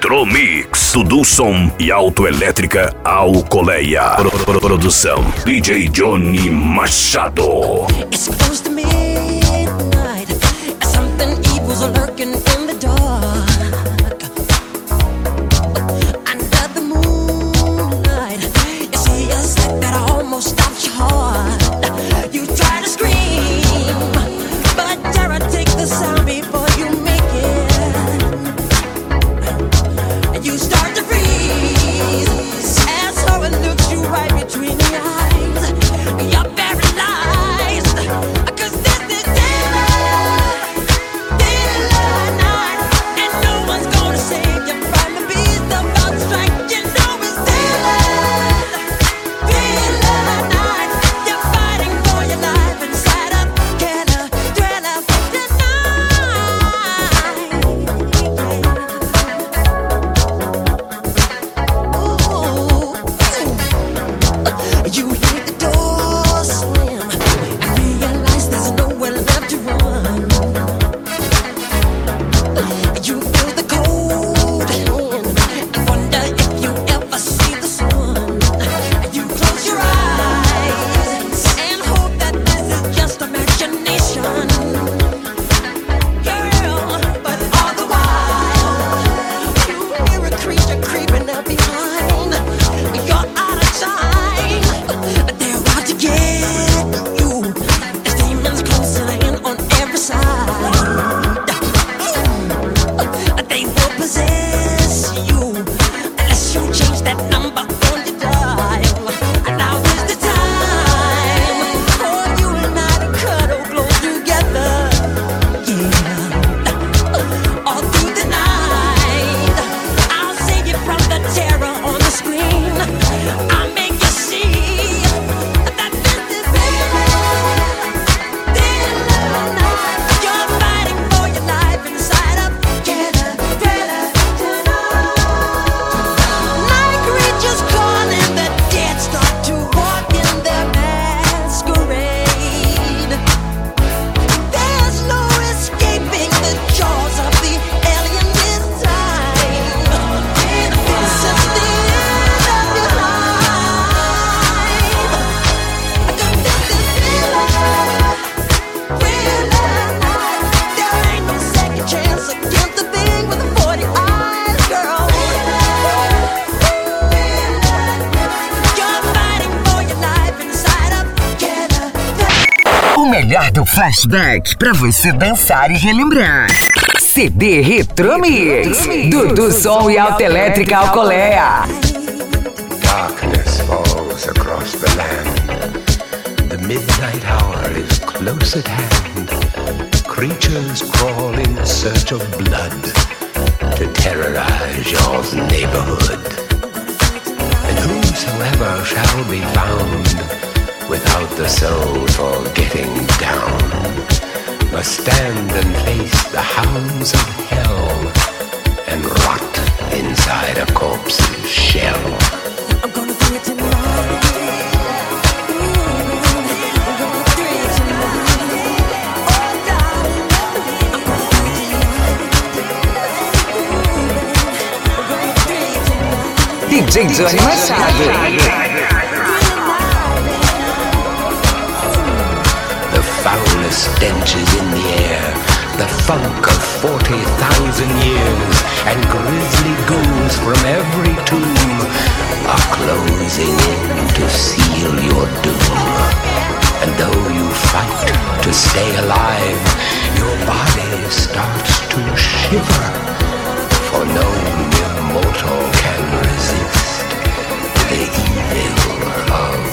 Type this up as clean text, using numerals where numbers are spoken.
Retromix, Dudu Som e Autoelétrica Alcoleia. Produção DJ Johnny Machado. It's close to midnight. Something evil's lurking in the dark. Under the moonlight, you see a sight that almost stops your heart. You try to scream, but terror takes the sound before you make it. And you start to freeze as horror looks you right between the eyes. You're paralyzed, 'cause this is daylight night, and no one's gonna save you from the beast about to strike. You know it's daylight night. You're fighting for your life inside a killer thriller for the night. Ooh. You hear the door slam and realize there's nowhere left to run. You feel the cold hand and wonder if you ever see the sun. You close your eyes and hope that this is just imagination, girl. But all the while, you hear a creature creeping up behind. You're out of time. They're out to get you. There's demons closing in on every side. They will possess you unless you change that number on your dial. Now is the time for you and I to cuddle close together. Yeah. All through the night, I'll save you from the terror on the screen. I'll make you see that this is daylight night. You're fighting for your life inside a killer thriller tonight. Night creatures calling, the dead start to walk in their masquerade. There's no escaping the jaws of the alien this time. This is the end of your life. 'Cause this is daylight night. There ain't no second chance against the thing with the 40 eyes, girl. You're fighting for your life inside a killer thriller. O melhor do flashback pra você dançar e relembrar. CD Retromix, Dudu Som e Autoelétrica Alcoleia. Darkness falls across the land. The midnight hour is close at hand. Creatures crawl in search of blood to terrorize your neighborhood. And whosoever shall be found without the soul for getting down must stand and face the hounds of hell and rot inside a corpse's shell. I'm gonna do it tonight. I'm gonna do it tonight. Oh, darling, I'm gonna do it tonight. DJ Johnny Machado. The foulest stench is in the air, the funk of 40,000 years, and grisly ghouls from every tomb are closing in to seal your doom. And though you fight to stay alive, your body starts to shiver, for no mere mortal can resist the evil of